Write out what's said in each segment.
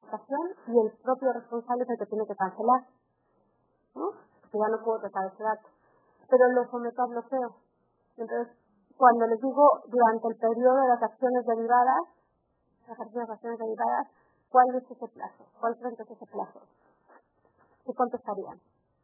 modificación y el propio responsable es el que tiene que cancelar, ¿no? Que ya no puedo tratar ese dato. Pero lo someto a bloqueo. Entonces, cuando les digo durante el periodo de las acciones derivadas, ¿cuál es ese plazo? ¿Cuál creen que es ese plazo? ¿Qué contestarían?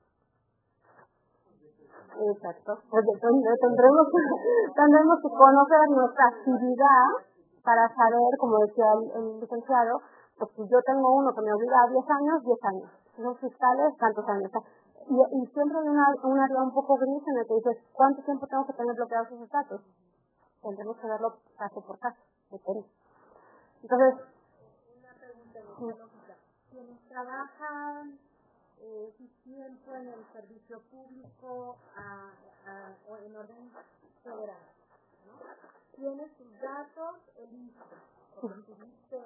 Exacto. Pues tendremos que conocer nuestra actividad para saber, como decía el licenciado, pues si yo tengo uno que me obliga a 10 años, 10 años. Si son fiscales, tantos años. Y siempre hay un área un poco gris en el que dices, ¿cuánto tiempo tengo que tener bloqueados esos datos? Tendremos que verlo caso por caso. Entonces, una pregunta lógica. Quienes trabajan su tiempo en el servicio público o en orden federal, ¿no? Tiene sus datos el ISSSTE, porque tuviste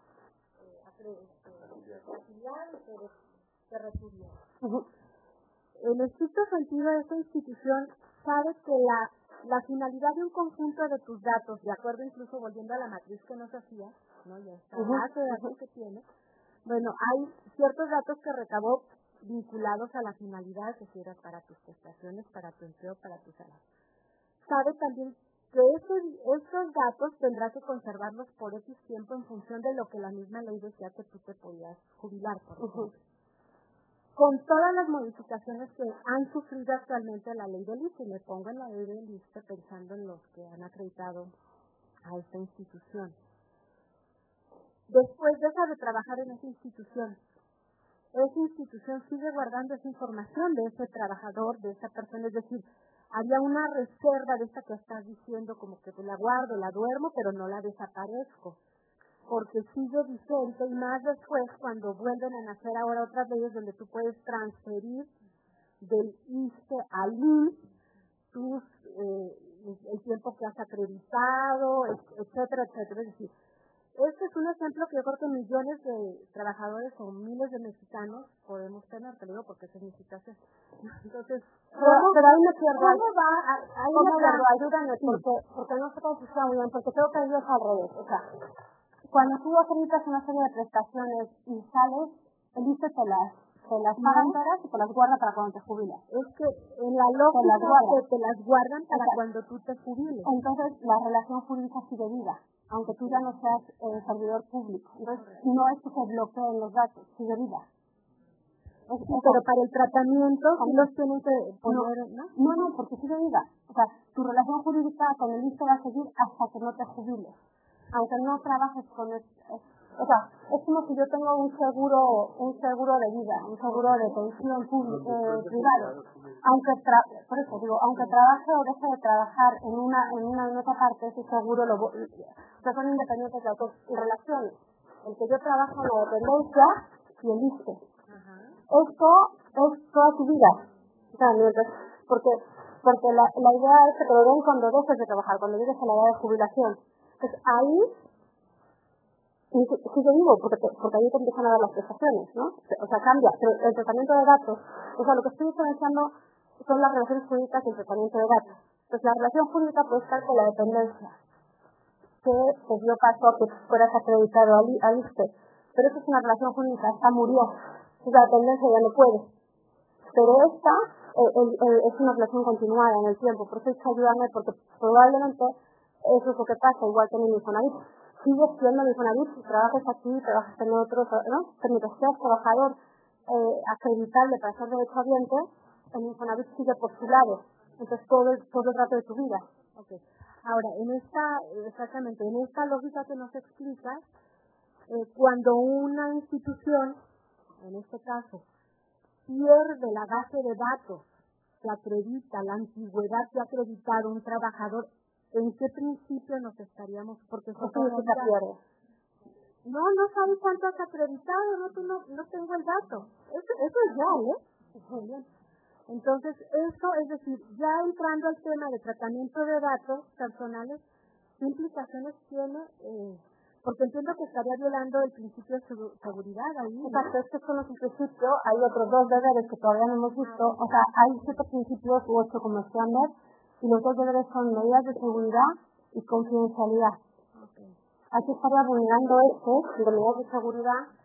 afiliado y te retuvieron. En estricto sentido, esta institución sabe que la finalidad de un conjunto de tus datos, de acuerdo incluso volviendo a la matriz que nos hacía, ¿no? Ya está, base de datos que tiene, bueno, hay ciertos datos que recabó vinculados a la finalidad, que si era para tus prestaciones, para tu empleo, para tu salario. Sabe también que estos datos tendrá que conservarlos por X tiempo en función de lo que la misma ley decía que tú te podías jubilar, por ejemplo. Con todas las modificaciones que han sufrido actualmente la ley del ISSSTE, y me pongo en la ley del ISSSTE pensando en los que han acreditado a esta institución. Después deja de trabajar en esa institución sigue guardando esa información de ese trabajador, de esa persona, es decir, había una reserva de esta que estás diciendo, como que la guardo, la duermo, pero no la desaparezco, porque sigue vigente, y más después cuando vuelven a nacer ahora otras leyes donde tú puedes transferir del ISSSTE al IMSS el tiempo que has acreditado, etcétera, etcétera. Es decir, este es un ejemplo que yo creo que millones de trabajadores o miles de mexicanos podemos tener, te lo digo porque esa es mi situación. Entonces, pero ahí me pierdo. ¿Cómo va? Ayúdame, porque no sé cómo funciona muy bien, porque creo que ellos al revés. O sea, cuando tú acreditas una serie de prestaciones y sales, el ISSSTE te las pagan todas y te las guarda para cuando te jubilas. Es que en la lógica te las guardan para cuando tú te jubiles. Entonces, la relación jurídica sigue viva, aunque tú ya no seas servidor público. Entonces, no es que se bloqueen los datos, sigue viva. Pero para el tratamiento sí los tienen que poner, ¿no? No, porque sigue viva. O sea, tu relación jurídica con el ISSSTE va a seguir hasta que no te jubiles. Aunque no trabajes con el... O sea, es como si yo tengo un seguro de vida, un seguro de pensión privado. Por eso digo, aunque trabaje o deje de trabajar en otra parte, ese seguro son independientes de otras relaciones. El que yo trabajo en la dependencia y el ISSSTE. Esto es toda tu vida. O sea, porque la idea es que te lo den cuando dejes de trabajar, cuando llegues a la edad de jubilación. Entonces ahí sigue vivo, porque ahí te empiezan a dar las prestaciones, ¿no? O sea, cambia, pero el tratamiento de datos, o sea, lo que estoy diferenciando son las relaciones jurídicas y el tratamiento de datos. Entonces la relación jurídica puede estar con la dependencia, que te dio caso a que fueras acreditado al ISSSTE, pero eso es una relación jurídica, esta murió, la dependencia ya no puede. Pero esta es una relación continuada en el tiempo, por eso es que ayúdame, porque probablemente eso es lo que pasa, igual que en el Infonavit. Sigues siendo el Infonavit, si trabajas aquí, trabajas en otros, ¿no? Pero mientras seas trabajador acreditable para ser derechohabiente, el Infonavit sigue por su lado. Entonces todo el rato de tu vida. Okay. Ahora, exactamente, en esta lógica que nos explicas, cuando una institución, en este caso, pierde la base de datos que acredita la antigüedad que ha acreditado un trabajador, ¿en qué principio nos estaríamos? Porque eso significa pierde. No sabes cuánto has acreditado, no tengo el dato. Eso es real, Muy bien. Entonces, eso, es decir, ya entrando al tema de tratamiento de datos personales, ¿qué implicaciones tiene? Porque entiendo que estaría violando el principio de seguridad ahí. Exacto, es que solo es un principio, hay otros 2 deberes que todavía no hemos visto, o sea, hay 7 principios u 8 como estándar, y los 2 deberes son medidas de seguridad y confidencialidad. Okay. Aquí estaría vulnerando de medidas de seguridad